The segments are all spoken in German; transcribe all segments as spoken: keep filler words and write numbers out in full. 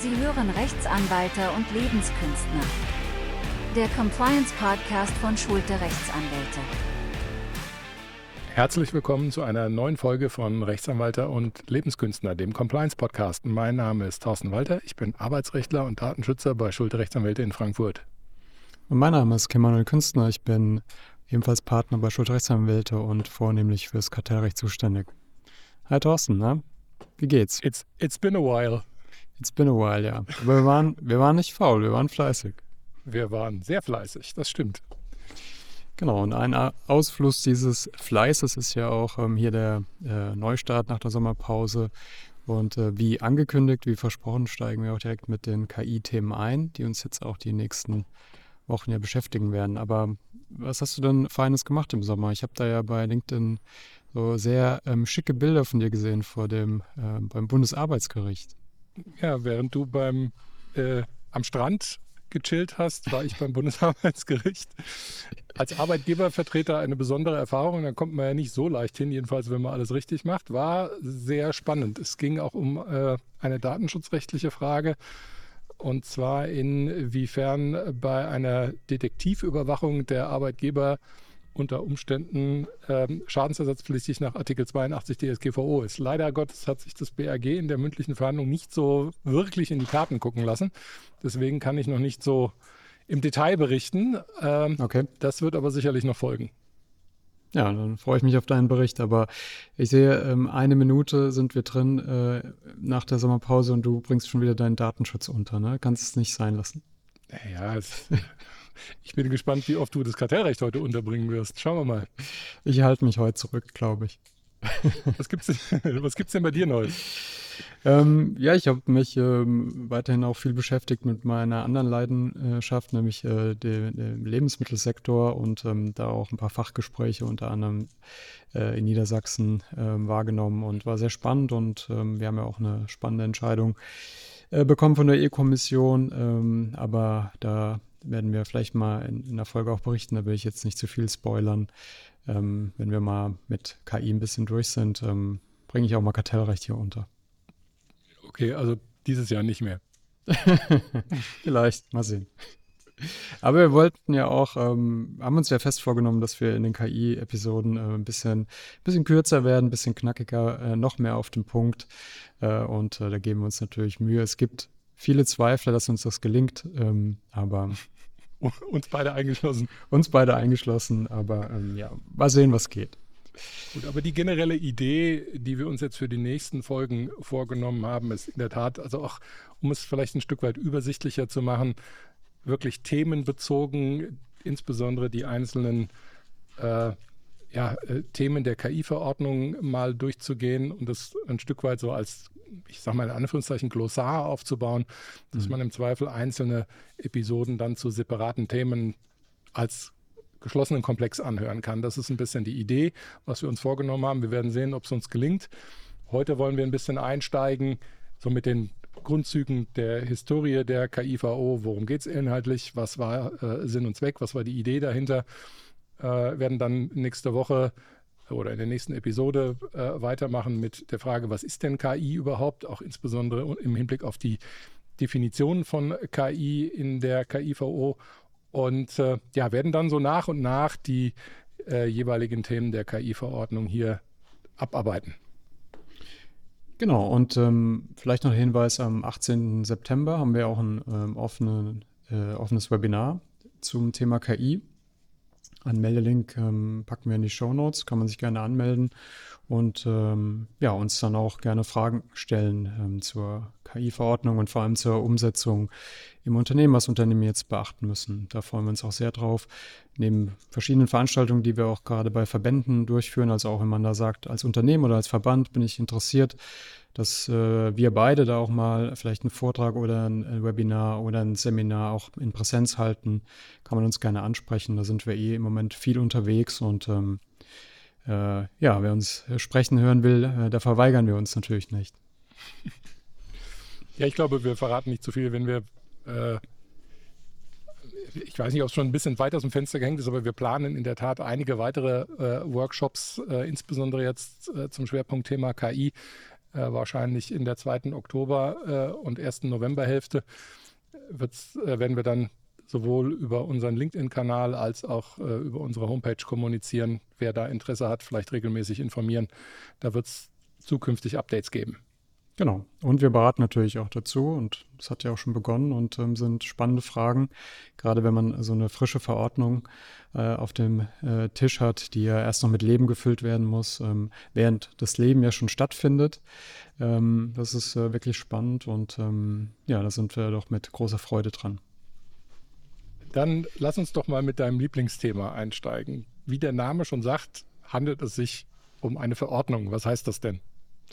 Sie hören Rechtsanwälte und Lebenskünstler. Der Compliance Podcast von Schulte Rechtsanwälte. Herzlich willkommen zu einer neuen Folge von Rechtsanwälte und Lebenskünstler, dem Compliance Podcast. Mein Name ist Thorsten Walter, ich bin Arbeitsrechtler und Datenschützer bei Schulte Rechtsanwälte in Frankfurt. Und mein Name ist Kim-Manuel Künstner, ich bin ebenfalls Partner bei Schulte Rechtsanwälte und vornehmlich fürs Kartellrecht zuständig. Hi Thorsten, na? Wie geht's? It's, it's been a while. It's been a while, ja. Aber wir waren, wir waren nicht faul, wir waren fleißig. Wir waren sehr fleißig, das stimmt. Genau, und ein Ausfluss dieses Fleißes ist ja auch ähm, hier der äh, Neustart nach der Sommerpause. Und äh, wie angekündigt, wie versprochen, steigen wir auch direkt mit den K I-Themen ein, die uns jetzt auch die nächsten Wochen ja beschäftigen werden. Aber was hast du denn Feines gemacht im Sommer? Ich habe da ja bei LinkedIn so sehr ähm, schicke Bilder von dir gesehen vor dem äh, beim Bundesarbeitsgericht. Ja, während du beim äh, am Strand gechillt hast, war ich beim Bundesarbeitsgericht. Als Arbeitgebervertreter eine besondere Erfahrung, da kommt man ja nicht so leicht hin, jedenfalls wenn man alles richtig macht, war sehr spannend. Es ging auch um äh, eine datenschutzrechtliche Frage, und zwar inwiefern bei einer Detektivüberwachung der Arbeitgeber unter Umständen ähm, schadensersatzpflichtig nach Artikel zweiundachtzig D S G V O ist. Leider Gottes hat sich das B A G in der mündlichen Verhandlung nicht so wirklich in die Karten gucken lassen. Deswegen kann ich noch nicht so im Detail berichten. Ähm, okay. Das wird aber sicherlich noch folgen. Ja, dann freue ich mich auf deinen Bericht. Aber ich sehe, ähm, eine Minute sind wir drin äh, nach der Sommerpause und du bringst schon wieder deinen Datenschutz unter, ne? Kannst es nicht sein lassen. Ja, es ich bin gespannt, wie oft du das Kartellrecht heute unterbringen wirst. Schauen wir mal. Ich halte mich heute zurück, glaube ich. Was gibt's denn, was gibt's denn bei dir Neues? Ähm, ja, ich habe mich ähm, weiterhin auch viel beschäftigt mit meiner anderen Leidenschaft, nämlich äh, dem, dem Lebensmittelsektor und ähm, da auch ein paar Fachgespräche unter anderem äh, in Niedersachsen äh, wahrgenommen und war sehr spannend und ähm, wir haben ja auch eine spannende Entscheidung äh, bekommen von der E-Kommission, ähm, aber da werden wir vielleicht mal in, in der Folge auch berichten, da will ich jetzt nicht zu viel spoilern. Ähm, wenn wir mal mit K I ein bisschen durch sind, ähm, bringe ich auch mal Kartellrecht hier unter. Okay, also dieses Jahr nicht mehr. Vielleicht, mal sehen. Aber wir wollten ja auch, ähm, haben uns ja fest vorgenommen, dass wir in den K I-Episoden äh, ein bisschen, bisschen kürzer werden, ein bisschen knackiger, äh, noch mehr auf den Punkt. Äh, und äh, da geben wir uns natürlich Mühe. Es gibt viele Zweifler, dass uns das gelingt, ähm, aber uns beide eingeschlossen. Uns beide eingeschlossen, aber ähm, ja, mal sehen, was geht. Gut, aber die generelle Idee, die wir uns jetzt für die nächsten Folgen vorgenommen haben, ist in der Tat, also auch, um es vielleicht ein Stück weit übersichtlicher zu machen, wirklich themenbezogen, insbesondere die einzelnen äh, ja, äh, Themen der K I-Verordnung mal durchzugehen und das ein Stück weit so als, ich sage mal in Anführungszeichen, Glossar aufzubauen, dass mhm. man im Zweifel einzelne Episoden dann zu separaten Themen als geschlossenen Komplex anhören kann. Das ist ein bisschen die Idee, was wir uns vorgenommen haben. Wir werden sehen, ob es uns gelingt. Heute wollen wir ein bisschen einsteigen, so mit den Grundzügen der Historie der K I V O. Worum geht es inhaltlich? Was war äh, Sinn und Zweck? Was war die Idee dahinter? Äh, werden dann nächste Woche oder in der nächsten Episode äh, weitermachen mit der Frage, was ist denn K I überhaupt? Auch insbesondere im Hinblick auf die Definition von K I in der K I V O. Und äh, ja, werden dann so nach und nach die äh, jeweiligen Themen der K I-Verordnung hier abarbeiten. Genau, und ähm, vielleicht noch ein Hinweis, am achtzehnten September haben wir auch ein ähm, offene, äh, offenes Webinar zum Thema K I. Einen Meldelink ähm, packen wir in die Shownotes, kann man sich gerne anmelden und ähm, ja, uns dann auch gerne Fragen stellen ähm, zur K I-Verordnung und vor allem zur Umsetzung im Unternehmen, was Unternehmen jetzt beachten müssen. Da freuen wir uns auch sehr drauf. Neben verschiedenen Veranstaltungen, die wir auch gerade bei Verbänden durchführen, also auch wenn man da sagt, als Unternehmen oder als Verband bin ich interessiert, dass äh, wir beide da auch mal vielleicht einen Vortrag oder ein, ein Webinar oder ein Seminar auch in Präsenz halten, kann man uns gerne ansprechen. Da sind wir eh im Moment viel unterwegs und ähm, äh, ja, wer uns sprechen hören will, äh, da verweigern wir uns natürlich nicht. Ja, ich glaube, wir verraten nicht zu viel, wenn wir äh, ich weiß nicht, ob es schon ein bisschen weit aus dem Fenster gehängt ist, aber wir planen in der Tat einige weitere äh, Workshops, äh, insbesondere jetzt äh, zum Schwerpunktthema K I, äh, wahrscheinlich in der zweiten Oktober- äh, und ersten Novemberhälfte wird's, äh, werden wir dann sowohl über unseren LinkedIn-Kanal als auch äh, über unsere Homepage kommunizieren. Wer da Interesse hat, vielleicht regelmäßig informieren. Da wird es zukünftig Updates geben. Genau. Und wir beraten natürlich auch dazu und das hat ja auch schon begonnen und ähm, sind spannende Fragen, gerade wenn man so eine frische Verordnung äh, auf dem äh, Tisch hat, die ja erst noch mit Leben gefüllt werden muss, ähm, während das Leben ja schon stattfindet. Ähm, das ist äh, wirklich spannend und ähm, ja, da sind wir doch mit großer Freude dran. Dann lass uns doch mal mit deinem Lieblingsthema einsteigen. Wie der Name schon sagt, handelt es sich um eine Verordnung. Was heißt das denn?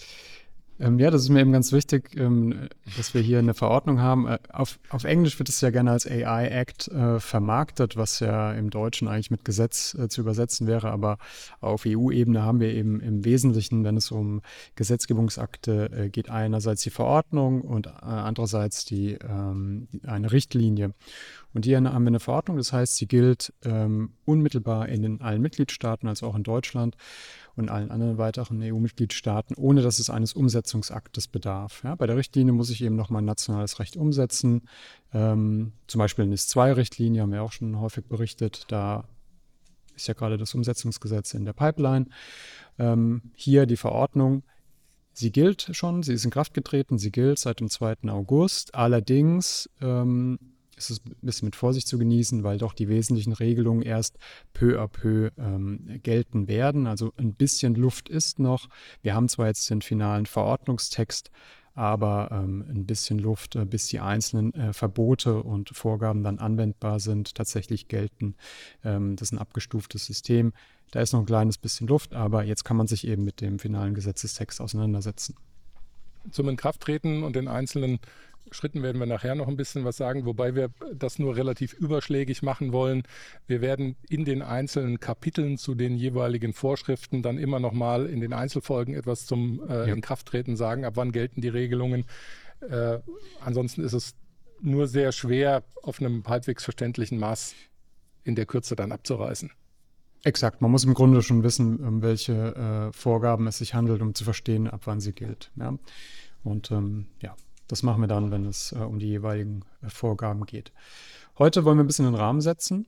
Ähm, ja, das ist mir eben ganz wichtig, ähm, dass wir hier eine Verordnung haben. Äh, auf, auf Englisch wird es ja gerne als A I Act äh, vermarktet, was ja im Deutschen eigentlich mit Gesetz äh, zu übersetzen wäre. Aber auf E U-Ebene haben wir eben im Wesentlichen, wenn es um Gesetzgebungsakte äh, geht, einerseits die Verordnung und äh, andererseits die, ähm, die, eine Richtlinie. Und hier haben wir eine Verordnung, das heißt, sie gilt ähm, unmittelbar in den allen Mitgliedstaaten, also auch in Deutschland und allen anderen weiteren E U-Mitgliedstaaten, ohne dass es eines Umsetzungsaktes bedarf. Ja, bei der Richtlinie muss ich eben nochmal nationales Recht umsetzen. Ähm, zum Beispiel eine N I S zwei Richtlinie, haben wir auch schon häufig berichtet. Da ist ja gerade das Umsetzungsgesetz in der Pipeline. Ähm, hier die Verordnung. Sie gilt schon, sie ist in Kraft getreten, sie gilt seit dem zweiten August. Allerdings ähm, ist es ein bisschen mit Vorsicht zu genießen, weil doch die wesentlichen Regelungen erst peu à peu ähm, gelten werden. Also ein bisschen Luft ist noch. Wir haben zwar jetzt den finalen Verordnungstext, aber ähm, ein bisschen Luft, äh, bis die einzelnen äh, Verbote und Vorgaben dann anwendbar sind, tatsächlich gelten. Ähm, das ist ein abgestuftes System. Da ist noch ein kleines bisschen Luft, aber jetzt kann man sich eben mit dem finalen Gesetzestext auseinandersetzen. Zum Inkrafttreten und den einzelnen Schritten werden wir nachher noch ein bisschen was sagen, wobei wir das nur relativ überschlägig machen wollen. Wir werden in den einzelnen Kapiteln zu den jeweiligen Vorschriften dann immer noch mal in den Einzelfolgen etwas zum äh, ja. Inkrafttreten sagen, ab wann gelten die Regelungen. Äh, ansonsten ist es nur sehr schwer, auf einem halbwegs verständlichen Maß in der Kürze dann abzureißen. Exakt, man muss im Grunde schon wissen, um welche äh, Vorgaben es sich handelt, um zu verstehen, ab wann sie gilt. Ja? Und ähm, ja, das machen wir dann, wenn es äh, um die jeweiligen äh, Vorgaben geht. Heute wollen wir ein bisschen den Rahmen setzen.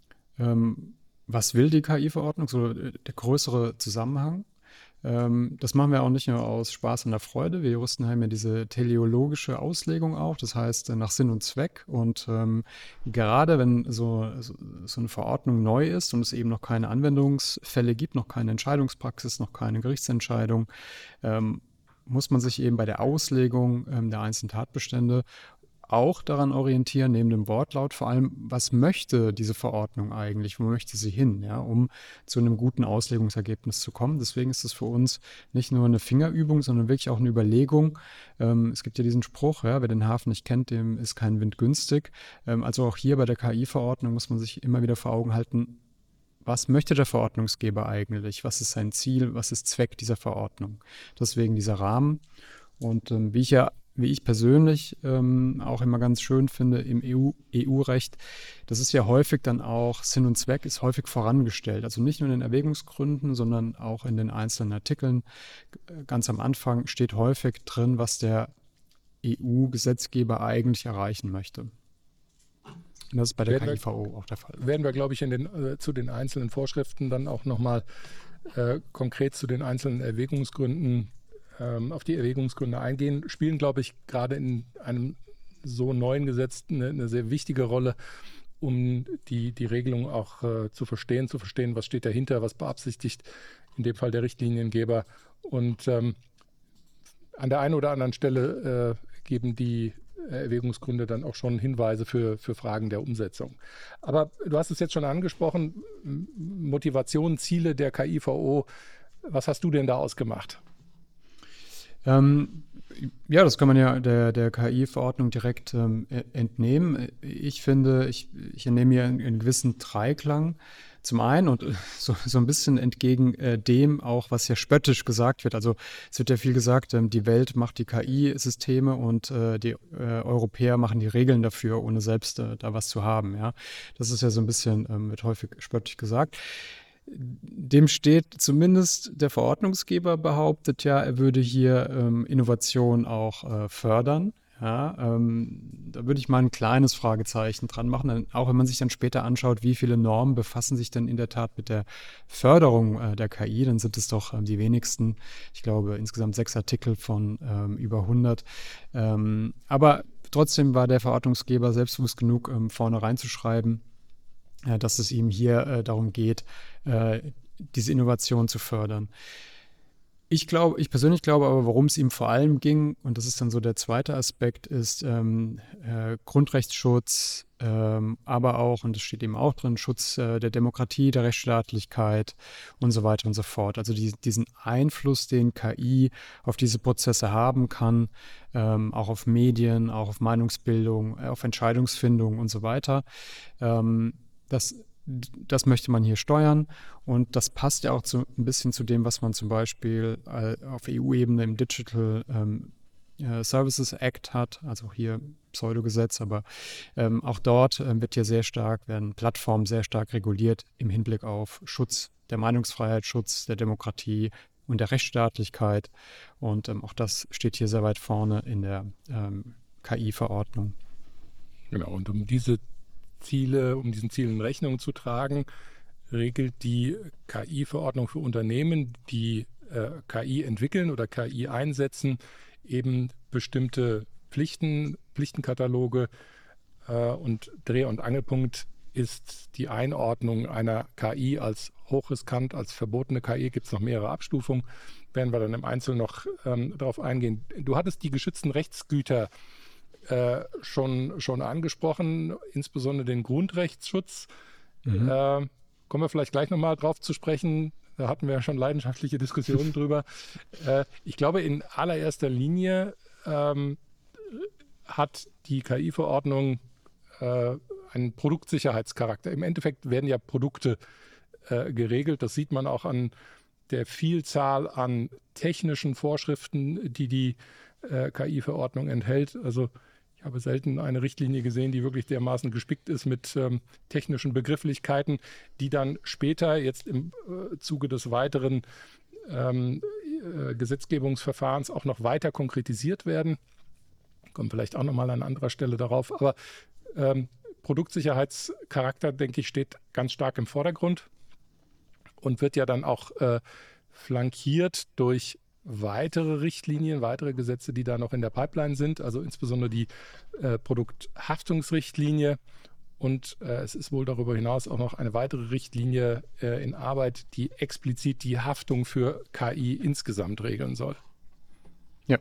Ähm, was will die K I-Verordnung? So äh, der größere Zusammenhang. Ähm, das machen wir auch nicht nur aus Spaß und der Freude. Wir Juristen haben ja diese teleologische Auslegung auch, das heißt äh, nach Sinn und Zweck. Und ähm, gerade wenn so, so, so eine Verordnung neu ist und es eben noch keine Anwendungsfälle gibt, noch keine Entscheidungspraxis, noch keine Gerichtsentscheidung, ähm, muss man sich eben bei der Auslegung ähm, der einzelnen Tatbestände auch daran orientieren, neben dem Wortlaut, vor allem, was möchte diese Verordnung eigentlich, wo möchte sie hin, ja, um zu einem guten Auslegungsergebnis zu kommen. Deswegen ist es für uns nicht nur eine Fingerübung, sondern wirklich auch eine Überlegung. Ähm, es gibt ja diesen Spruch, ja, wer den Hafen nicht kennt, dem ist kein Wind günstig. Ähm, also auch hier bei der K I-Verordnung muss man sich immer wieder vor Augen halten, was möchte der Verordnungsgeber eigentlich? Was ist sein Ziel? Was ist Zweck dieser Verordnung? Deswegen dieser Rahmen. Und ähm, wie ich ja, wie ich persönlich ähm, auch immer ganz schön finde im E U, E U-Recht, das ist ja häufig dann auch Sinn und Zweck ist häufig vorangestellt. Also nicht nur in den Erwägungsgründen, sondern auch in den einzelnen Artikeln. Ganz am Anfang steht häufig drin, was der E U-Gesetzgeber eigentlich erreichen möchte. Und das ist bei der K I V O auch der Fall. Werden wir, glaube ich, in den, äh, zu den einzelnen Vorschriften dann auch nochmal äh, konkret zu den einzelnen Erwägungsgründen, ähm, auf die Erwägungsgründe eingehen. Spielen, glaube ich, gerade in einem so neuen Gesetz eine, eine sehr wichtige Rolle, um die, die Regelung auch äh, zu verstehen, zu verstehen, was steht dahinter, was beabsichtigt in dem Fall der Richtliniengeber. Und ähm, an der einen oder anderen Stelle äh, geben die Erwägungsgründe dann auch schon Hinweise für, für Fragen der Umsetzung. Aber du hast es jetzt schon angesprochen, Motivation, Ziele der K I V O. Was hast du denn da ausgemacht? Ähm, ja, das kann man ja der, der K I-Verordnung direkt ähm, entnehmen. Ich finde, ich, ich entnehme hier einen, einen gewissen Dreiklang. Zum einen und so, so ein bisschen entgegen äh, dem auch, was ja spöttisch gesagt wird. Also es wird ja viel gesagt, ähm, die Welt macht die K I-Systeme und äh, die äh, Europäer machen die Regeln dafür, ohne selbst äh, da was zu haben. Ja, das ist ja so ein bisschen, ähm, wird häufig spöttisch gesagt. dem steht zumindest der Verordnungsgeber behauptet ja, er würde hier ähm, Innovation auch äh, fördern. Ja, ähm, da würde ich mal ein kleines Fragezeichen dran machen, dann, auch wenn man sich dann später anschaut, wie viele Normen befassen sich denn in der Tat mit der Förderung äh, der K I, dann sind es doch ähm, die wenigsten, ich glaube insgesamt sechs Artikel von ähm, über hundert. Ähm, aber trotzdem war der Verordnungsgeber selbstbewusst genug, ähm, vorne reinzuschreiben, äh, dass es ihm hier äh, darum geht, äh, diese Innovation zu fördern. Ich glaube, ich persönlich glaube aber, worum es ihm vor allem ging, und das ist dann so der zweite Aspekt, ist ähm, äh, Grundrechtsschutz, ähm, aber auch, und das steht eben auch drin, Schutz äh, der Demokratie, der Rechtsstaatlichkeit und so weiter und so fort. Also die, diesen Einfluss, den K I auf diese Prozesse haben kann, ähm, auch auf Medien, auch auf Meinungsbildung, äh, auf Entscheidungsfindung und so weiter. Ähm, das Das möchte man hier steuern, und das passt ja auch zu, ein bisschen zu dem, was man zum Beispiel äh, auf E U-Ebene im Digital ähm, äh, Services Act hat, also hier Pseudogesetz, aber ähm, auch dort äh, wird ja sehr stark, werden Plattformen sehr stark reguliert im Hinblick auf Schutz der Meinungsfreiheit, Schutz der Demokratie und der Rechtsstaatlichkeit, und ähm, auch das steht hier sehr weit vorne in der ähm, K I-Verordnung. Genau, und um diese Ziele, um diesen Zielen Rechnung zu tragen, regelt die K I-Verordnung für Unternehmen, die äh, K I entwickeln oder K I einsetzen, eben bestimmte Pflichten, Pflichtenkataloge, äh, und Dreh- und Angelpunkt ist die Einordnung einer K I als hochriskant, als verbotene K I. Gibt es noch mehrere Abstufungen, werden wir dann im Einzelnen noch ähm, darauf eingehen. Du hattest die geschützten Rechtsgüter Äh, schon, schon angesprochen, insbesondere den Grundrechtsschutz. Mhm. Äh, kommen wir vielleicht gleich nochmal drauf zu sprechen. Da hatten wir ja schon leidenschaftliche Diskussionen drüber. Äh, ich glaube, in allererster Linie ähm, hat die K I-Verordnung äh, einen Produktsicherheitscharakter. Im Endeffekt werden ja Produkte äh, geregelt. Das sieht man auch an der Vielzahl an technischen Vorschriften, die die äh, K I-Verordnung enthält. Also ich habe selten eine Richtlinie gesehen, die wirklich dermaßen gespickt ist mit ähm, technischen Begrifflichkeiten, die dann später jetzt im äh, Zuge des weiteren ähm, äh, Gesetzgebungsverfahrens auch noch weiter konkretisiert werden. Kommen vielleicht auch nochmal an anderer Stelle darauf. Aber ähm, Produktsicherheitscharakter, denke ich, steht ganz stark im Vordergrund und wird ja dann auch äh, flankiert durch weitere Richtlinien, weitere Gesetze, die da noch in der Pipeline sind, also insbesondere die äh, Produkthaftungsrichtlinie, und äh, es ist wohl darüber hinaus auch noch eine weitere Richtlinie äh, in Arbeit, die explizit die Haftung für K I insgesamt regeln soll. Ja,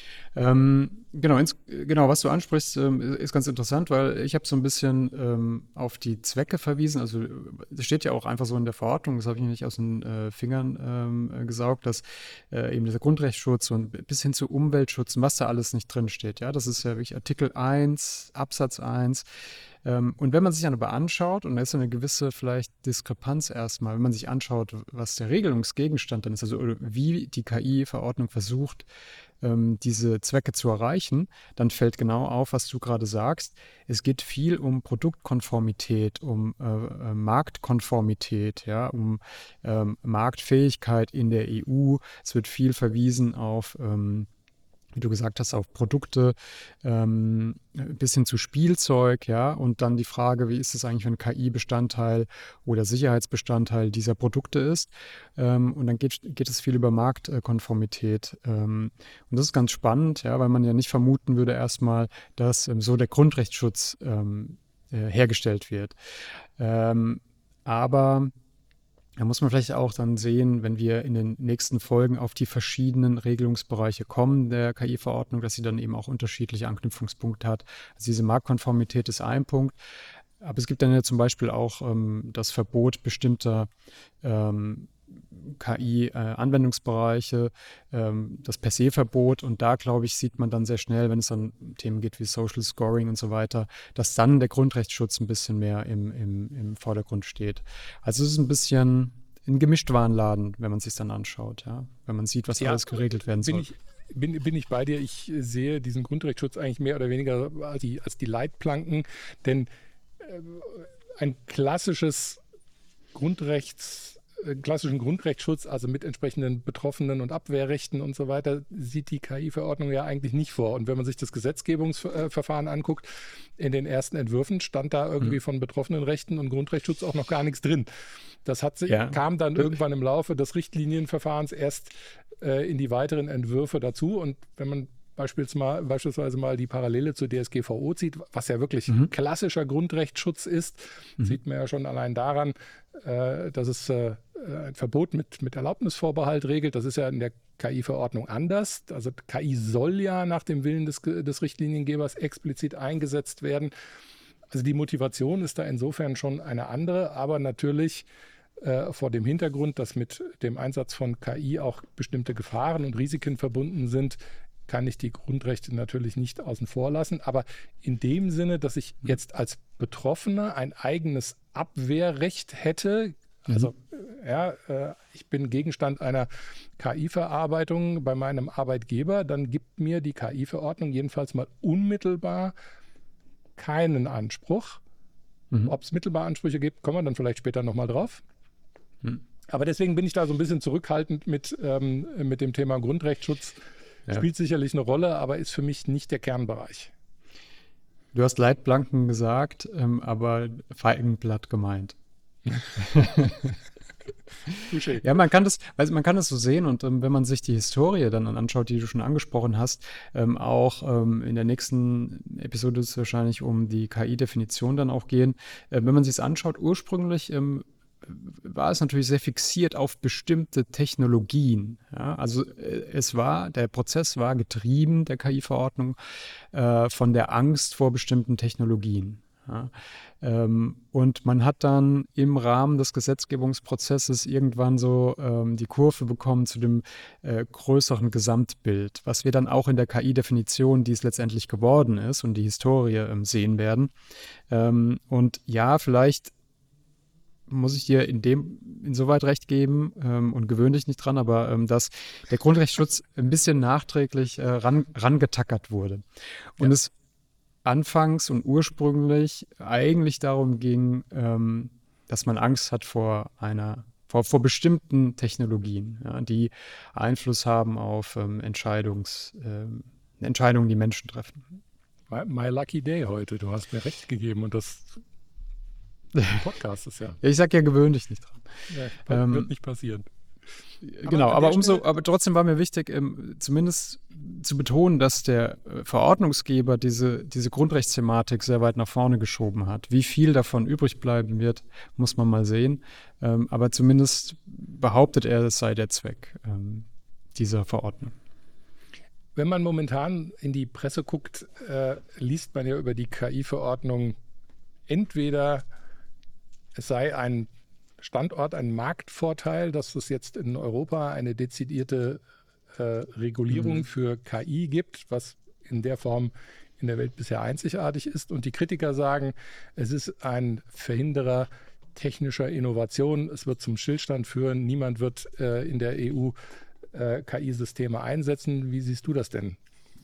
ähm, genau, ins, genau, was du ansprichst, ähm, ist ganz interessant, weil ich habe so ein bisschen ähm, auf die Zwecke verwiesen. Also das steht ja auch einfach so in der Verordnung, das habe ich nicht aus den äh, Fingern ähm, gesaugt, dass äh, eben dieser Grundrechtsschutz und bis hin zu Umweltschutz, was da alles nicht drin steht. Ja, das ist ja wirklich Artikel eins, Absatz eins. Ähm, und wenn man sich dann aber anschaut, und da ist so eine gewisse vielleicht Diskrepanz erstmal, wenn man sich anschaut, was der Regelungsgegenstand dann ist, also wie die K I-Verordnung versucht, ähm, diese Zwecke zu erreichen, dann fällt genau auf, was du gerade sagst. Es geht viel um Produktkonformität, um äh, äh, Marktkonformität, ja, um ähm, Marktfähigkeit in der E U. Es wird viel verwiesen auf ähm, wie du gesagt hast, auf Produkte, ähm, bis hin zu Spielzeug, ja, und dann die Frage, wie ist es eigentlich, wenn K I-Bestandteil oder Sicherheitsbestandteil dieser Produkte ist, ähm, und dann geht, geht es viel über Marktkonformität, ähm, und das ist ganz spannend, ja, weil man ja nicht vermuten würde erstmal, dass ähm, so der Grundrechtsschutz ähm, äh, hergestellt wird, ähm, aber da muss man vielleicht auch dann sehen, wenn wir in den nächsten Folgen auf die verschiedenen Regelungsbereiche kommen der K I-Verordnung, dass sie dann eben auch unterschiedliche Anknüpfungspunkte hat. Also diese Marktkonformität ist ein Punkt, aber es gibt dann ja zum Beispiel auch ähm, das Verbot bestimmter ähm, K I-Anwendungsbereiche, ähm, das per se Verbot, und da, glaube ich, sieht man dann sehr schnell, wenn es dann um Themen geht wie Social Scoring und so weiter, dass dann der Grundrechtsschutz ein bisschen mehr im, im, im Vordergrund steht. Also es ist ein bisschen ein Gemischtwarenladen, wenn man es sich dann anschaut, ja, wenn man sieht, was ja, alles geregelt werden soll. Bin ich, bin, bin ich bei dir, ich sehe diesen Grundrechtsschutz eigentlich mehr oder weniger als die, als die Leitplanken, denn äh, ein klassisches Grundrechts äh, klassischen Grundrechtsschutz, also mit entsprechenden Betroffenen und Abwehrrechten und so weiter, sieht die K I-Verordnung ja eigentlich nicht vor. Und wenn man sich das Gesetzgebungsverfahren anguckt, in den ersten Entwürfen stand da irgendwie mhm. von betroffenen Rechten und Grundrechtsschutz auch noch gar nichts drin. Das hat sich, ja. kam dann irgendwann im Laufe des Richtlinienverfahrens erst äh, in die weiteren Entwürfe dazu. Und wenn man beispielsweise, beispielsweise mal die Parallele zur D S G V O zieht, was ja wirklich mhm. klassischer Grundrechtsschutz ist, mhm. sieht man ja schon allein daran, äh, dass es äh, ein Verbot mit, mit Erlaubnisvorbehalt regelt. Das ist ja in der K I-Verordnung anders. Also K I soll ja nach dem Willen des, des Richtliniengebers explizit eingesetzt werden. Also die Motivation ist da insofern schon eine andere, aber natürlich äh, vor dem Hintergrund, dass mit dem Einsatz von K I auch bestimmte Gefahren und Risiken verbunden sind, kann ich die Grundrechte natürlich nicht außen vor lassen. Aber in dem Sinne, dass ich jetzt als Betroffener ein eigenes Abwehrrecht hätte, also mhm. ja, äh, ich bin Gegenstand einer K I-Verarbeitung bei meinem Arbeitgeber, dann gibt mir die K I-Verordnung jedenfalls mal unmittelbar keinen Anspruch. Mhm. Ob es mittelbar Ansprüche gibt, kommen wir dann vielleicht später nochmal drauf. Mhm. Aber deswegen bin ich da so ein bisschen zurückhaltend mit, ähm, mit dem Thema Grundrechtsschutz. Ja. Spielt sicherlich eine Rolle, aber ist für mich nicht der Kernbereich. Du hast Leitplanken gesagt, ähm, aber Feigenblatt gemeint. Ja, man kann das, also man kann das so sehen und ähm, wenn man sich die Historie dann anschaut, die du schon angesprochen hast, ähm, auch ähm, in der nächsten Episode wird es wahrscheinlich um die K I-Definition dann auch gehen. Äh, wenn man sich es anschaut, ursprünglich ähm, war es natürlich sehr fixiert auf bestimmte Technologien. Ja? Also äh, es war, der Prozess war getrieben, der K I-Verordnung, äh, von der Angst vor bestimmten Technologien. Ja, ähm, und man hat dann im Rahmen des Gesetzgebungsprozesses irgendwann so ähm, die Kurve bekommen zu dem äh, größeren Gesamtbild, was wir dann auch in der K I-Definition, die es letztendlich geworden ist und die Historie ähm, sehen werden. Ähm, und ja, vielleicht muss ich dir in dem insoweit recht geben ähm, und gewöhne dich nicht dran, aber ähm, dass der Grundrechtsschutz ein bisschen nachträglich äh, ran, rangetackert wurde. Und ja. es anfangs und ursprünglich eigentlich darum ging, ähm, dass man Angst hat vor einer, vor, vor bestimmten Technologien, ja, die Einfluss haben auf ähm, Entscheidungs, ähm, Entscheidungen, die Menschen treffen. My, my lucky day heute, du hast mir recht gegeben und das Podcast ist ja. Ja, ich sag ja, gewöhn dich nicht dran. Ja, ähm, wird nicht passieren. Genau, aber, aber umso, aber trotzdem war mir wichtig, ähm, zumindest zu betonen, dass der äh, Verordnungsgeber diese, diese Grundrechtsthematik sehr weit nach vorne geschoben hat. Wie viel davon übrig bleiben wird, muss man mal sehen. Ähm, aber zumindest behauptet er, es sei der Zweck ähm, dieser Verordnung. Wenn man momentan in die Presse guckt, äh, liest man ja über die K I-Verordnung entweder es sei ein Standort, ein Marktvorteil, dass es jetzt in Europa eine dezidierte äh, Regulierung mhm. für K I gibt, was in der Form in der Welt bisher einzigartig ist. Und die Kritiker sagen, es ist ein Verhinderer technischer Innovation. Es wird zum Stillstand führen. Niemand wird äh, in der E U äh, K I-Systeme einsetzen. Wie siehst du das denn?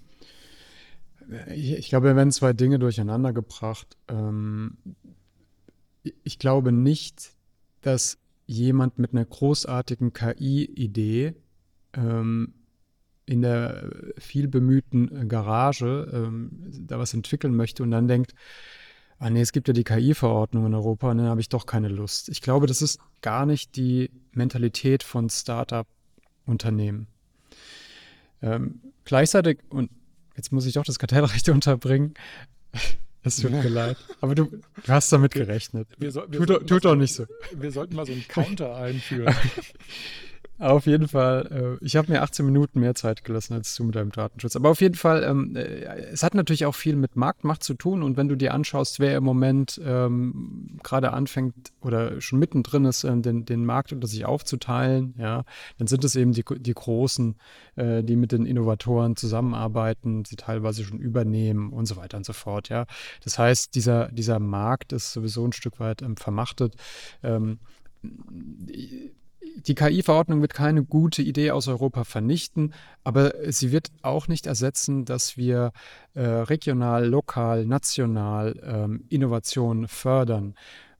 Ich, ich glaube, wir werden zwei Dinge durcheinander gebracht. Ähm, ich glaube nicht, dass jemand mit einer großartigen K I-Idee ähm, in der viel bemühten Garage ähm, da was entwickeln möchte und dann denkt, ah nee, es gibt ja die K I-Verordnung in Europa und dann habe ich doch keine Lust. Ich glaube, das ist gar nicht die Mentalität von Start-up-Unternehmen. Ähm, gleichzeitig, und jetzt muss ich doch das Kartellrecht unterbringen, es tut mir leid. Aber du, du hast damit gerechnet. Wir so, wir tut tut doch nicht so. Wir sollten mal so einen Counter einführen. Auf jeden Fall, äh, ich habe mir achtzehn Minuten mehr Zeit gelassen als du mit deinem Datenschutz. Aber auf jeden Fall, ähm, äh, es hat natürlich auch viel mit Marktmacht zu tun. Und wenn du dir anschaust, wer im Moment ähm, gerade anfängt oder schon mittendrin ist, äh, den, den Markt unter sich aufzuteilen, ja, dann sind es eben die, die Großen, äh, die mit den Innovatoren zusammenarbeiten, sie teilweise schon übernehmen und so weiter und so fort. Ja. Das heißt, dieser, dieser Markt ist sowieso ein Stück weit ähm, vermachtet. Ähm, die, Die K I-Verordnung wird keine gute Idee aus Europa vernichten, aber sie wird auch nicht ersetzen, dass wir äh, regional, lokal, national ähm, Innovationen fördern.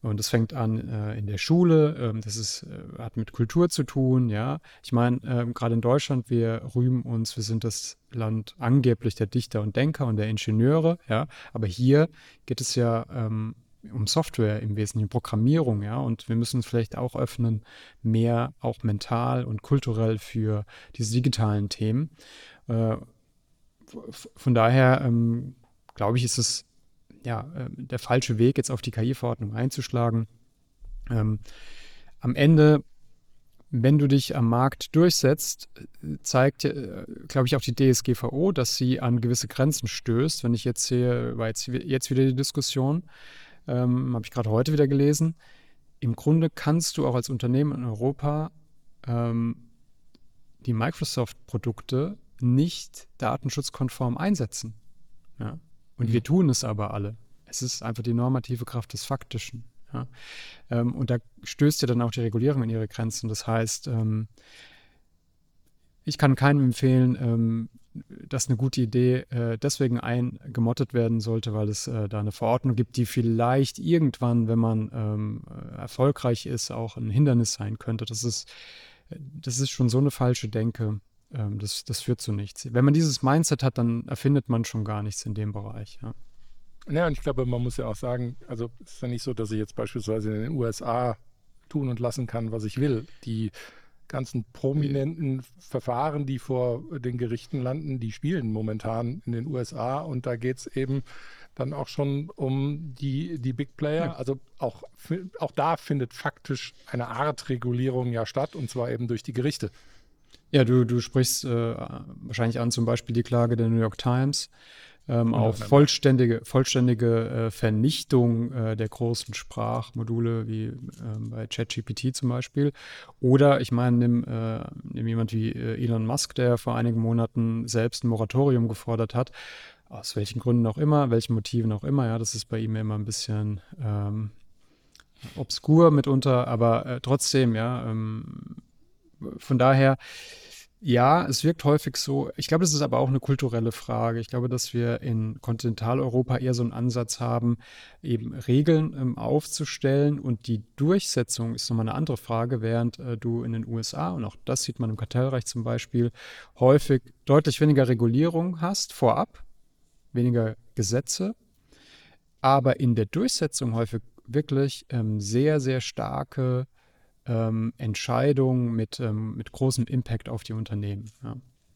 Und das fängt an äh, in der Schule, ähm, das ist, äh, hat mit Kultur zu tun, ja. Ich meine, ähm, gerade in Deutschland, wir rühmen uns, wir sind das Land angeblich der Dichter und Denker und der Ingenieure, ja. Aber hier geht es ja ähm, um Software im Wesentlichen, Programmierung, ja. Und wir müssen uns vielleicht auch öffnen, mehr auch mental und kulturell für diese digitalen Themen. Äh, f- von daher ähm, glaube ich, ist es ja, äh, der falsche Weg, jetzt auf die K I-Verordnung einzuschlagen. Ähm, am Ende, wenn du dich am Markt durchsetzt, äh, zeigt, äh, glaube ich, auch die D S G V O, dass sie an gewisse Grenzen stößt. Wenn ich jetzt sehe, war jetzt, jetzt wieder die Diskussion, ähm, habe ich gerade heute wieder gelesen. Im Grunde kannst du auch als Unternehmen in Europa ähm, die Microsoft-Produkte nicht datenschutzkonform einsetzen. Ja? Und Mhm. wir tun es aber alle. Es ist einfach die normative Kraft des Faktischen. Ja? Ähm, und da stößt ja dann auch die Regulierung in ihre Grenzen. Das heißt, ähm, ich kann keinem empfehlen, ähm, dass eine gute Idee äh, deswegen eingemottet werden sollte, weil es äh, da eine Verordnung gibt, die vielleicht irgendwann, wenn man ähm, erfolgreich ist, auch ein Hindernis sein könnte. Das ist, das ist schon so eine falsche Denke. Ähm, das, das führt zu nichts. Wenn man dieses Mindset hat, dann erfindet man schon gar nichts in dem Bereich. Ja. Ja, und ich glaube, man muss ja auch sagen, also es ist ja nicht so, dass ich jetzt beispielsweise in den U S A tun und lassen kann, was ich will. Die ganzen prominenten Verfahren, die vor den Gerichten landen, die spielen momentan in den U S A und da geht es eben dann auch schon um die, die Big Player. Ja. Also auch, auch da findet faktisch eine Art Regulierung ja statt und zwar eben durch die Gerichte. Ja, du, du sprichst äh, wahrscheinlich an zum Beispiel die Klage der New York Times ähm, auf vollständige, vollständige äh, Vernichtung äh, der großen Sprachmodule wie äh, bei ChatGPT zum Beispiel. Oder ich meine, nimm, äh, nimm jemand wie äh, Elon Musk, der vor einigen Monaten selbst ein Moratorium gefordert hat, aus welchen Gründen auch immer, welchen Motiven auch immer. Ja, das ist bei ihm immer ein bisschen ähm, obskur mitunter, aber äh, trotzdem, ja, ähm, von daher, ja, es wirkt häufig so. Ich glaube, das ist aber auch eine kulturelle Frage. Ich glaube, dass wir in Kontinentaleuropa eher so einen Ansatz haben, eben Regeln ähm, aufzustellen und die Durchsetzung ist nochmal eine andere Frage, während äh, du in den U S A, und auch das sieht man im Kartellrecht zum Beispiel, häufig deutlich weniger Regulierung hast vorab, weniger Gesetze, aber in der Durchsetzung häufig wirklich ähm, sehr, sehr starke Ähm, Entscheidungen mit, ähm, mit großem Impact auf die Unternehmen. Ja.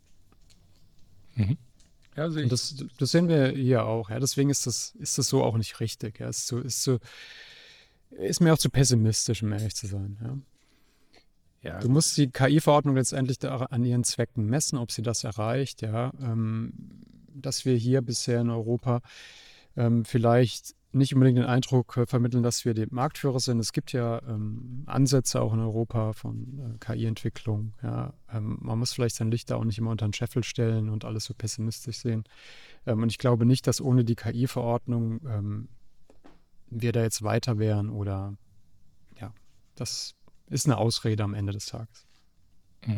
Mhm. Ja, sehe Und ich. das, das sehen wir hier auch. Ja. Deswegen ist das, ist das so auch nicht richtig. Ja. Ist, so, ist, so, ist mir auch zu pessimistisch, um ehrlich zu sein. Ja. Ja, Du musst die K I-Verordnung letztendlich da an ihren Zwecken messen, ob sie das erreicht. Ja. Ähm, dass wir hier bisher in Europa ähm, vielleicht nicht unbedingt den Eindruck äh, vermitteln, dass wir die Marktführer sind. Es gibt ja ähm, Ansätze auch in Europa von äh, K I-Entwicklung. Ja. Ähm, man muss vielleicht sein Licht da auch nicht immer unter den Scheffel stellen und alles so pessimistisch sehen. Ähm, und ich glaube nicht, dass ohne die K I-Verordnung ähm, wir da jetzt weiter wären oder ja, das ist eine Ausrede am Ende des Tages. Mhm.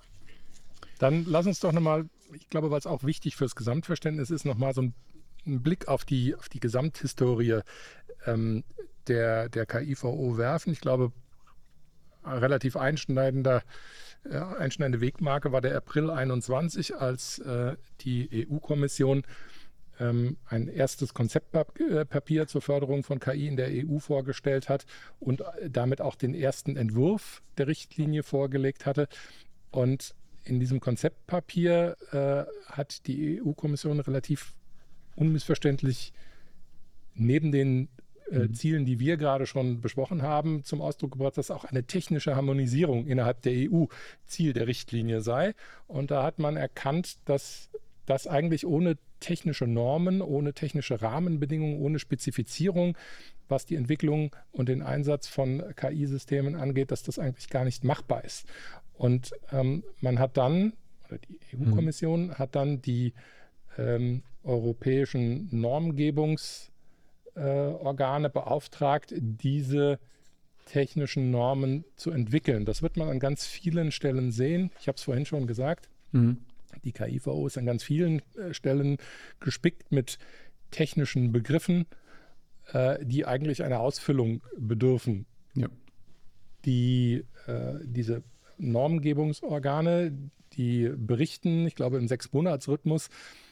Dann lass uns doch nochmal, ich glaube, was auch wichtig fürs Gesamtverständnis ist, nochmal so ein einen Blick auf die, auf die Gesamthistorie ähm, der, der K I V O werfen. Ich glaube, ein relativ einschneidender, äh, einschneidende Wegmarke war der April einundzwanzig, als äh, die E U-Kommission ähm, ein erstes Konzeptpapier zur Förderung von K I in der E U vorgestellt hat und damit auch den ersten Entwurf der Richtlinie vorgelegt hatte. Und in diesem Konzeptpapier äh, hat die E U-Kommission relativ unmissverständlich neben den äh, mhm. Zielen, die wir gerade schon besprochen haben, zum Ausdruck gebracht, dass auch eine technische Harmonisierung innerhalb der E U Ziel der Richtlinie sei. Und da hat man erkannt, dass das eigentlich ohne technische Normen, ohne technische Rahmenbedingungen, ohne Spezifizierung, was die Entwicklung und den Einsatz von K I-Systemen angeht, dass das eigentlich gar nicht machbar ist. Und ähm, man hat dann, oder die E U-Kommission mhm. hat dann die ähm, europäischen Normgebungsorgane äh, beauftragt, diese technischen Normen zu entwickeln. Das wird man an ganz vielen Stellen sehen. Ich habe es vorhin schon gesagt. Mhm. Die K I V O ist an ganz vielen äh, Stellen gespickt mit technischen Begriffen, äh, die eigentlich einer Ausfüllung bedürfen. Ja. Die, äh, diese Normgebungsorgane, die berichten, ich glaube im Sechs-Monats-Rhythmus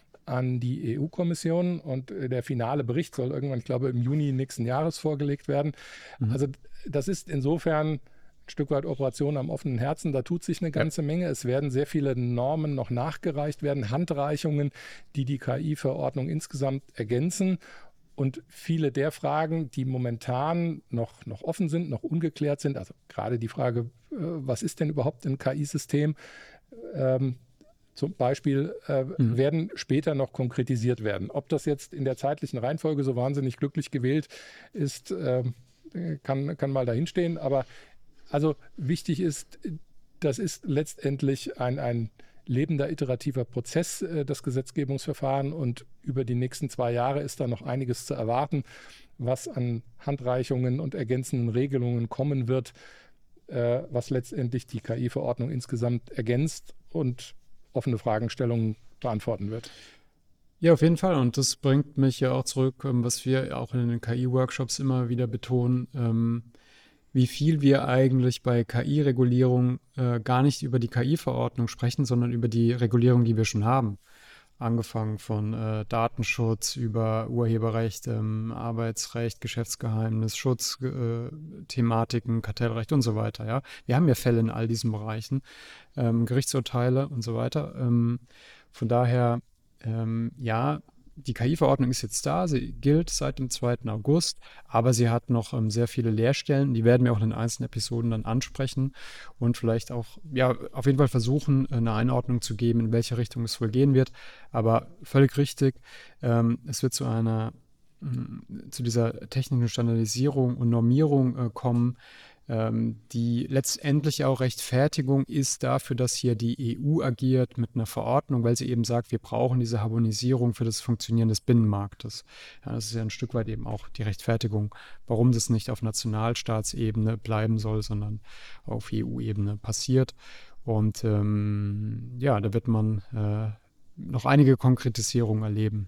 an die E U-Kommission und der finale Bericht soll irgendwann, ich glaube, im Juni nächsten Jahres vorgelegt werden. Mhm. Also das ist insofern ein Stück weit Operation am offenen Herzen. Da tut sich eine ganze ja. Menge. Es werden sehr viele Normen noch nachgereicht werden, Handreichungen, die die K I-Verordnung insgesamt ergänzen. Und viele der Fragen, die momentan noch, noch offen sind, noch ungeklärt sind, also gerade die Frage, was ist denn überhaupt ein K I-System, ähm, zum Beispiel äh, mhm. werden später noch konkretisiert werden. Ob das jetzt in der zeitlichen Reihenfolge so wahnsinnig glücklich gewählt ist, äh, kann, kann mal dahinstehen. Aber also wichtig ist, das ist letztendlich ein, ein lebender, iterativer Prozess, äh, das Gesetzgebungsverfahren. Und über die nächsten zwei Jahre ist da noch einiges zu erwarten, was an Handreichungen und ergänzenden Regelungen kommen wird, äh, was letztendlich die K I-Verordnung insgesamt ergänzt und offene Fragestellungen beantworten wird. Ja, auf jeden Fall. Und das bringt mich ja auch zurück, was wir auch in den K I-Workshops immer wieder betonen, ähm, wie viel wir eigentlich bei K I-Regulierung äh, gar nicht über die K I-Verordnung sprechen, sondern über die Regulierung, die wir schon haben. Angefangen von äh, Datenschutz über Urheberrecht, ähm, Arbeitsrecht, Geschäftsgeheimnis, Schutz, äh, Thematiken, Kartellrecht und so weiter. Ja, wir haben ja Fälle in all diesen Bereichen, ähm, Gerichtsurteile und so weiter. Ähm, von daher, ähm, ja, die K I-Verordnung ist jetzt da, sie gilt seit dem zweiten August, aber sie hat noch ähm, sehr viele Leerstellen, die werden wir auch in den einzelnen Episoden dann ansprechen und vielleicht auch, ja, auf jeden Fall versuchen, eine Einordnung zu geben, in welche Richtung es wohl gehen wird, aber völlig richtig, ähm, es wird zu einer, mh, zu dieser technischen Standardisierung und Normierung äh, kommen, ähm, die letztendlich auch Rechtfertigung ist dafür, dass hier die E U agiert mit einer Verordnung, weil sie eben sagt, wir brauchen diese Harmonisierung für das Funktionieren des Binnenmarktes. Ja, das ist ja ein Stück weit eben auch die Rechtfertigung, warum das nicht auf Nationalstaatsebene bleiben soll, sondern auf E U-Ebene passiert. Und ähm, ja, da wird man äh, noch einige Konkretisierungen erleben.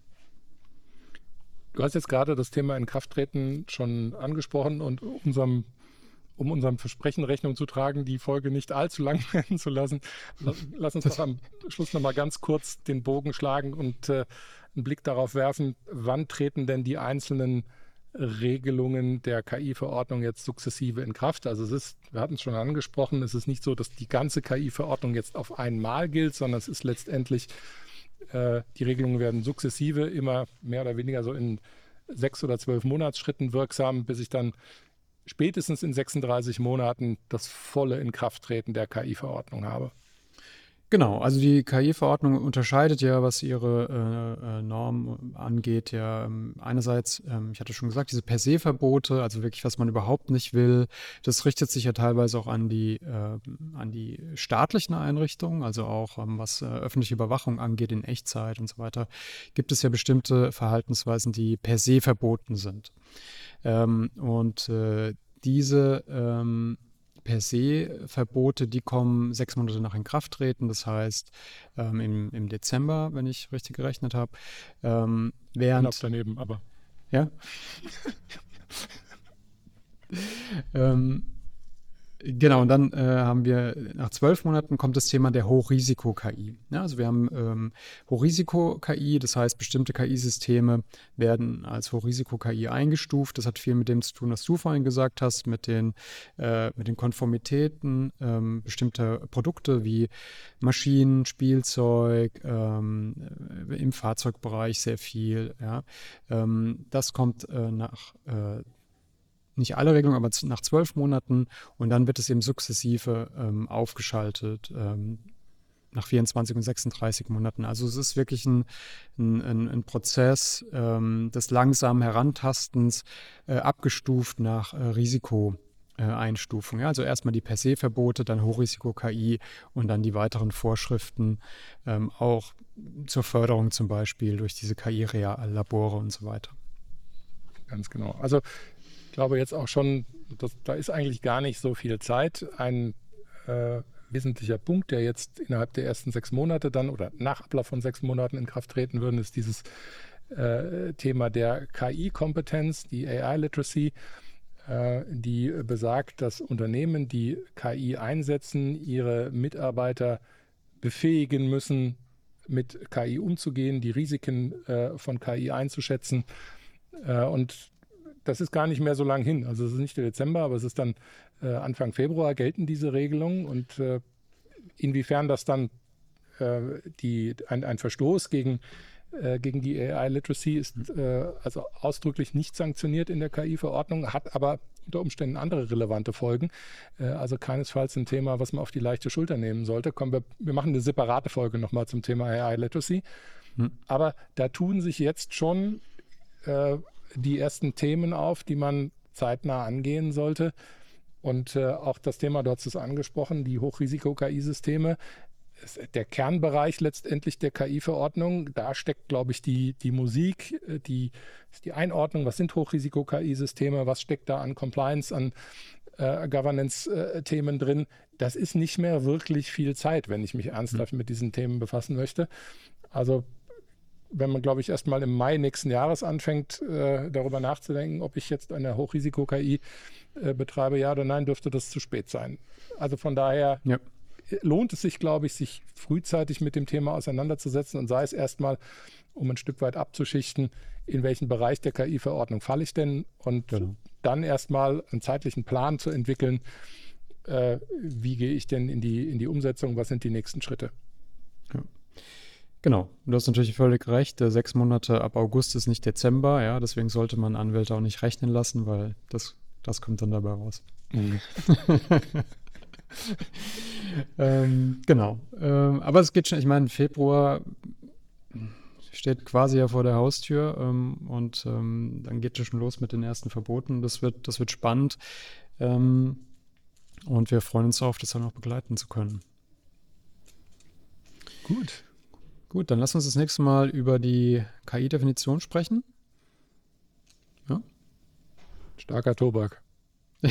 Du hast jetzt gerade das Thema Inkrafttreten schon angesprochen und unserem um unserem Versprechen Rechnung zu tragen, die Folge nicht allzu lang werden zu lassen. Lass uns doch am Schluss noch mal ganz kurz den Bogen schlagen und äh, einen Blick darauf werfen, wann treten denn die einzelnen Regelungen der K I-Verordnung jetzt sukzessive in Kraft. Also es ist, wir hatten es schon angesprochen, es ist nicht so, dass die ganze K I-Verordnung jetzt auf einmal gilt, sondern es ist letztendlich, äh, die Regelungen werden sukzessive immer mehr oder weniger so in sechs oder zwölf Monatsschritten wirksam, bis ich dann spätestens in sechsunddreißig Monaten das volle Inkrafttreten der K I-Verordnung habe. Genau, also die K I-Verordnung unterscheidet ja, was ihre äh, Norm angeht, ja ähm, einerseits, ähm, ich hatte schon gesagt, diese Per-se-Verbote, also wirklich, was man überhaupt nicht will, das richtet sich ja teilweise auch an die, äh, an die staatlichen Einrichtungen, also auch ähm, was äh, öffentliche Überwachung angeht in Echtzeit und so weiter, gibt es ja bestimmte Verhaltensweisen, die per se verboten sind. Ähm, und äh, diese ähm, Per-se-Verbote, die kommen sechs Monate nach Inkrafttreten, das heißt ähm, im, im Dezember, wenn ich richtig gerechnet habe. Ähm, während knapp daneben, aber. Ja. ähm, Genau, und dann äh, haben wir, nach zwölf Monaten kommt das Thema der Hochrisiko-K I. Ja, also wir haben ähm, Hochrisiko-K I, das heißt, bestimmte K I-Systeme werden als Hochrisiko-K I eingestuft. Das hat viel mit dem zu tun, was du vorhin gesagt hast, mit den, äh, mit den Konformitäten ähm, bestimmter Produkte wie Maschinen, Spielzeug, ähm, im Fahrzeugbereich sehr viel. Ja. Ähm, das kommt äh, nach äh, nicht alle Regelungen, aber nach zwölf Monaten und dann wird es eben sukzessive ähm, aufgeschaltet ähm, nach vierundzwanzig und sechsunddreißig Monaten. Also es ist wirklich ein, ein, ein Prozess ähm, des langsamen Herantastens, äh, abgestuft nach äh, Risikoeinstufung. Ja? Also erstmal die Per-se-Verbote, dann Hochrisiko-K I und dann die weiteren Vorschriften, ähm, auch zur Förderung zum Beispiel durch diese K I-Labore und so weiter. Ganz genau. Also ich glaube jetzt auch schon, dass, da ist eigentlich gar nicht so viel Zeit. Ein äh, wesentlicher Punkt, der jetzt innerhalb der ersten sechs Monate dann oder nach Ablauf von sechs Monaten in Kraft treten würde, ist dieses äh, Thema der K I-Kompetenz, die A I-Literacy, äh, die besagt, dass Unternehmen, die K I einsetzen, ihre Mitarbeiter befähigen müssen, mit K I umzugehen, die Risiken äh, von K I einzuschätzen. Äh, und das ist gar nicht mehr so lang hin. Also es ist nicht der Dezember, aber es ist dann äh, Anfang Februar gelten diese Regelungen. Und äh, inwiefern das dann äh, die, ein, ein Verstoß gegen, äh, gegen die A I-Literacy ist äh, also ausdrücklich nicht sanktioniert in der K I-Verordnung, hat aber unter Umständen andere relevante Folgen. Äh, also keinesfalls ein Thema, was man auf die leichte Schulter nehmen sollte. Kommen wir, wir machen eine separate Folge nochmal zum Thema A I-Literacy. Hm. Aber da tun sich jetzt schon äh, die ersten Themen auf, die man zeitnah angehen sollte. Und äh, auch das Thema, du hast es angesprochen, die Hochrisiko-K I-Systeme. Der Kernbereich letztendlich der K I-Verordnung, da steckt, glaube ich, die, die Musik, die, die Einordnung, was sind Hochrisiko-K I-Systeme, was steckt da an Compliance, an äh, Governance-Themen drin. Das ist nicht mehr wirklich viel Zeit, wenn ich mich ernsthaft mit diesen Themen befassen möchte. Also wenn man, glaube ich, erst mal im Mai nächsten Jahres anfängt, äh, darüber nachzudenken, ob ich jetzt eine Hochrisiko-K I äh, betreibe, ja oder nein, dürfte das zu spät sein. Also von daher ja. lohnt es sich, glaube ich, sich frühzeitig mit dem Thema auseinanderzusetzen und sei es erstmal, um ein Stück weit abzuschichten, in welchen Bereich der K I-Verordnung falle ich denn und genau. dann erstmal einen zeitlichen Plan zu entwickeln, äh, wie gehe ich denn in die, in die Umsetzung, was sind die nächsten Schritte. Ja. Genau, du hast natürlich völlig recht, sechs Monate ab August ist nicht Dezember, ja, deswegen sollte man Anwälte auch nicht rechnen lassen, weil das, das kommt dann dabei raus. Mhm. ähm, genau, ähm, aber es geht schon, ich meine, Februar steht quasi ja vor der Haustür ähm, und ähm, dann geht es schon los mit den ersten Verboten, das wird, das wird spannend ähm, und wir freuen uns darauf, das dann auch begleiten zu können. Gut. Gut, dann lass uns das nächste Mal über die K I-Definition sprechen. Ja? Starker Tobak. Ja,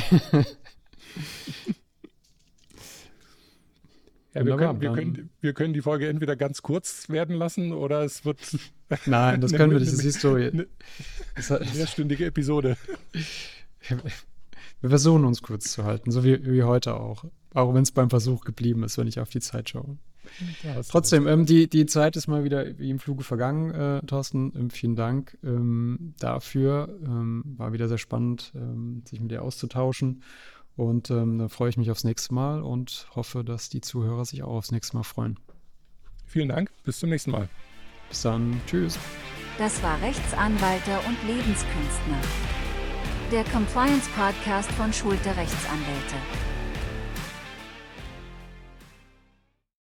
wir, können, wir, können, wir können die Folge entweder ganz kurz werden lassen oder es wird. Nein, das können wir nicht, das siehst du. Eine mehrstündige Episode. Wir versuchen uns kurz zu halten, so wie, wie heute auch. Auch wenn es beim Versuch geblieben ist, wenn ich auf die Zeit schaue. Ja, Trotzdem, ähm, die, die Zeit ist mal wieder wie im Fluge vergangen, äh, Thorsten. Ähm, vielen Dank ähm, dafür. Ähm, war wieder sehr spannend, ähm, sich mit dir auszutauschen. Und ähm, da freue ich mich aufs nächste Mal und hoffe, dass die Zuhörer sich auch aufs nächste Mal freuen. Vielen Dank. Bis zum nächsten Mal. Bis dann. Tschüss. Das war Rechtsanwälte und Lebenskünstler. Der Compliance-Podcast von Schulte Rechtsanwälte.